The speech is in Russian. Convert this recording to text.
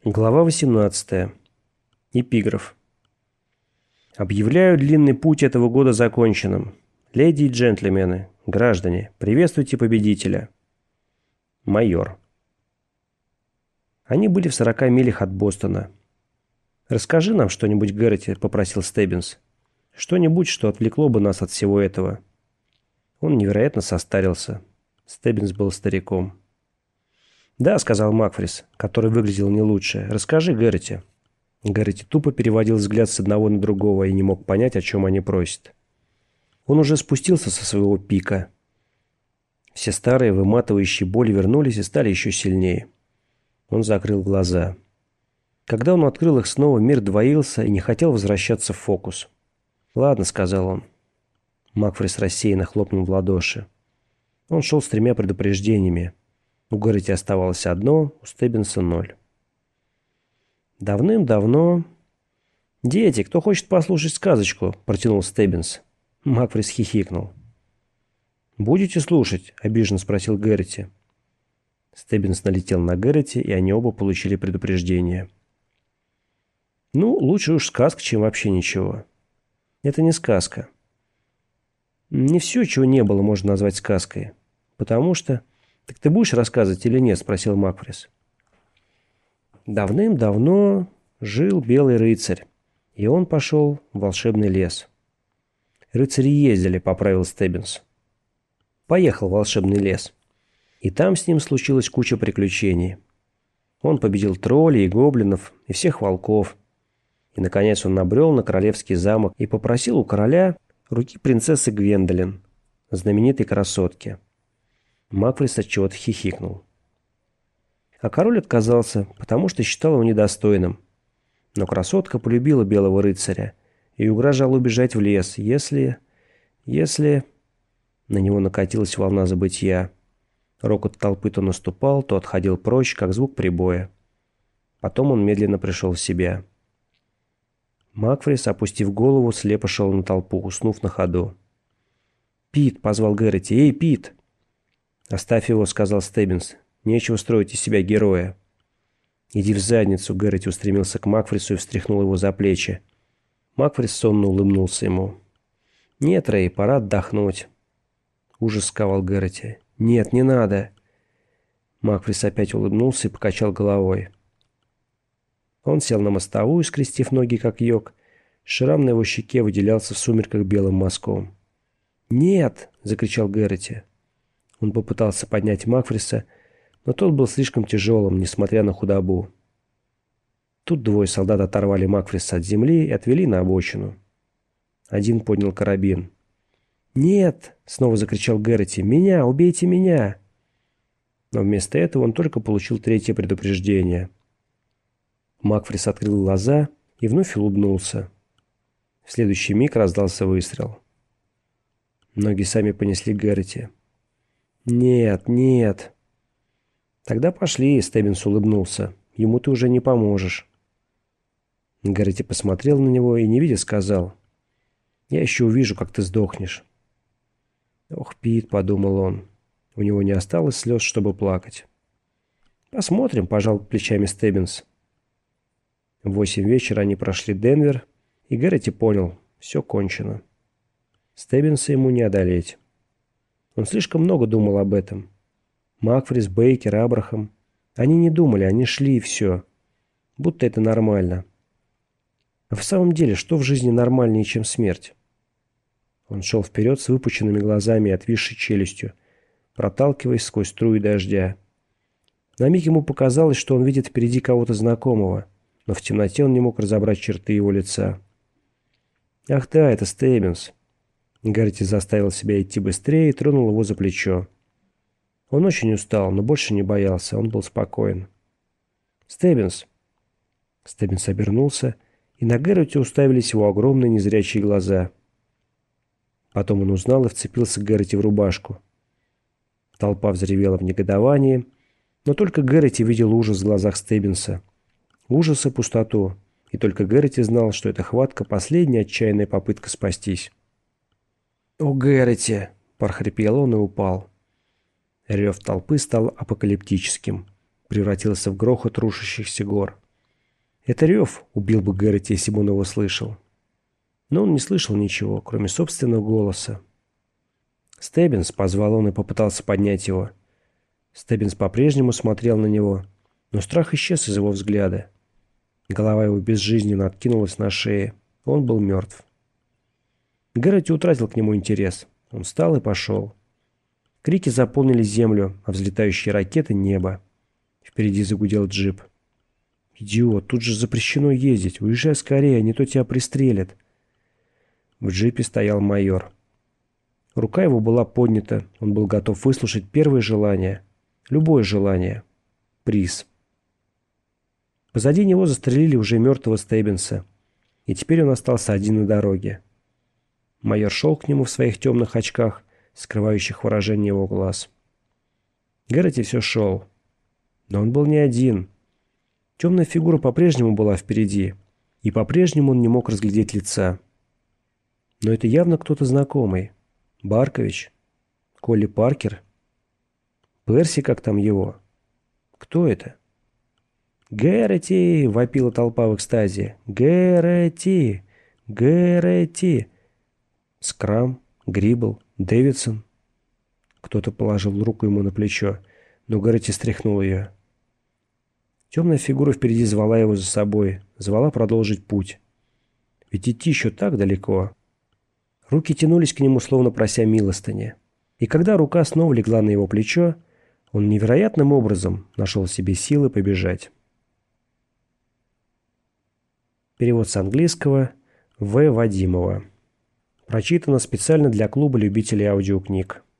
Глава 18. Эпиграф. Объявляю длинный путь этого года законченным. Леди и джентльмены, граждане, приветствуйте победителя. Майор. Они были в 40 милях от Бостона. «Расскажи нам что-нибудь, Гэрроти», — попросил Стеббинс. «Что-нибудь, что отвлекло бы нас от всего этого». Он невероятно состарился. Стеббинс был стариком. «Да», — сказал Макфрис, который выглядел не лучше. «Расскажи, Гэрроти». Гэрроти тупо переводил взгляд с одного на другого и не мог понять, о чем они просят. Он уже спустился со своего пика. Все старые выматывающие боли вернулись и стали еще сильнее. Он закрыл глаза. Когда он открыл их снова, мир двоился и не хотел возвращаться в фокус. «Ладно», — сказал он. Макфрис рассеянно хлопнул в ладоши. Он шел с 3 предупреждениями. У Гэрроти оставалось одно, у Стеббинса 0. Давным-давно... «Дети, кто хочет послушать сказочку?» – протянул Стеббинс. Макфрис хихикнул. «Будете слушать?» – обиженно спросил Гэрроти. Стеббинс налетел на Гэрроти, и они оба получили предупреждение. «Ну, лучше уж сказка, чем вообще ничего». «Это не сказка. Не все, чего не было, можно назвать сказкой. Потому что...» «Так ты будешь рассказывать или нет?» – спросил Макфрис. Давным-давно жил белый рыцарь, и он пошел в волшебный лес. «Рыцари ездили», – поправил Стеббинс. Поехал в волшебный лес, и там с ним случилась куча приключений. Он победил троллей и гоблинов, и всех волков. И, наконец, он набрел на королевский замок и попросил у короля руки принцессы Гвендолин, знаменитой красотки. Макфрис отчего-то хихикнул. А король отказался, потому что считал его недостойным. Но красотка полюбила белого рыцаря и угрожала убежать в лес, если... На него накатилась волна забытья. Рокот толпы то наступал, то отходил прочь, как звук прибоя. Потом он медленно пришел в себя. Макфрис, опустив голову, слепо шел на толпу, уснув на ходу. «Пит!» — позвал Гэрроти. «Эй, Пит!» «Оставь его», — сказал Стеббинс. «Нечего строить из себя героя». «Иди в задницу», — Гэрроти устремился к Макфрису и встряхнул его за плечи. Макфрис сонно улыбнулся ему. «Нет, Рэй, пора отдохнуть». Ужас сковал Гэрроти. «Нет, не надо». Макфрис опять улыбнулся и покачал головой. Он сел на мостовую, скрестив ноги, как йог. Шрам на его щеке выделялся в сумерках белым мазком. «Нет!» — закричал Гэрроти. Он попытался поднять Макфриса, но тот был слишком тяжелым, несмотря на худобу. Тут 2 солдат оторвали Макфриса от земли и отвели на обочину. Один поднял карабин. «Нет!» — снова закричал Гэрроти. «Меня! Убейте меня!» Но вместо этого он только получил 3 предупреждение. Макфрис открыл глаза и вновь улыбнулся. В следующий миг раздался выстрел. Ноги сами понесли Гэрроти. «Нет, нет». «Тогда пошли», — Стеббинс улыбнулся. «Ему ты уже не поможешь». Гэрроти посмотрел на него и, не видя, сказал. «Я еще увижу, как ты сдохнешь». «Ох, Пит», — подумал он. У него не осталось слез, чтобы плакать. «Посмотрим», — пожал плечами Стеббинс. В 8 вечера они прошли Денвер, и Гэрроти понял — все кончено. Стеббинса ему не одолеть. Он слишком много думал об этом. Макфрис, Бейкер, Абрахам. Они не думали, они шли и все. Будто это нормально. А в самом деле, что в жизни нормальнее, чем смерть? Он шел вперед с выпученными глазами и отвисшей челюстью, проталкиваясь сквозь струи дождя. На миг ему показалось, что он видит впереди кого-то знакомого, но в темноте он не мог разобрать черты его лица. «Ах да, это Стеббинс». Гэрроти заставил себя идти быстрее и тронул его за плечо. Он очень устал, но больше не боялся, он был спокоен. «Стеббинс!» Стеббинс обернулся, и на Гэрроти уставились его огромные незрячие глаза. Потом он узнал и вцепился Гэрроти в рубашку. Толпа взревела в негодовании, но только Гэрроти видел ужас в глазах Стеббинса. Ужас и пустоту, и только Гэрроти знал, что эта хватка — последняя отчаянная попытка спастись. «О, Гэрроти!» – прохрипел он и упал. Рев толпы стал апокалиптическим, превратился в грохот рушащихся гор. Это рев убил бы Гэрроти, если бы он его слышал. Но он не слышал ничего, кроме собственного голоса. «Стеббинс», — позвал он и попытался поднять его. Стеббинс по-прежнему смотрел на него, но страх исчез из его взгляда. Голова его безжизненно откинулась на шее. Он был мертв. Гэрроти утратил к нему интерес. Он встал и пошел. Крики заполнили землю, а взлетающие ракеты — небо. Впереди загудел джип. «Идиот, тут же запрещено ездить. Уезжай скорее, а не то тебя пристрелят». В джипе стоял майор. Рука его была поднята. Он был готов выслушать первое желание. Любое желание. Приз. Позади него застрелили уже мертвого Стеббинса. И теперь он остался один на дороге. Майор шел к нему в своих темных очках, скрывающих выражение его глаз. Гэрроти все шел. Но он был не один. Темная фигура по-прежнему была впереди, и по-прежнему он не мог разглядеть лица. Но это явно кто-то знакомый. Баркович? Колли Паркер? Перси, как там его? Кто это? «Гэрроти!» — вопила толпа в экстазе. «Гэрроти! Гэрроти!» Скрам, Грибл, Дэвидсон. Кто-то положил руку ему на плечо, но Гэрроти стряхнул ее. Темная фигура впереди звала его за собой, звала продолжить путь. Ведь идти еще так далеко. Руки тянулись к нему, словно прося милостыни. И когда рука снова легла на его плечо, он невероятным образом нашел в себе силы побежать. Перевод с английского В. Вадимова. Прочитано специально для клуба любителей аудиокниг.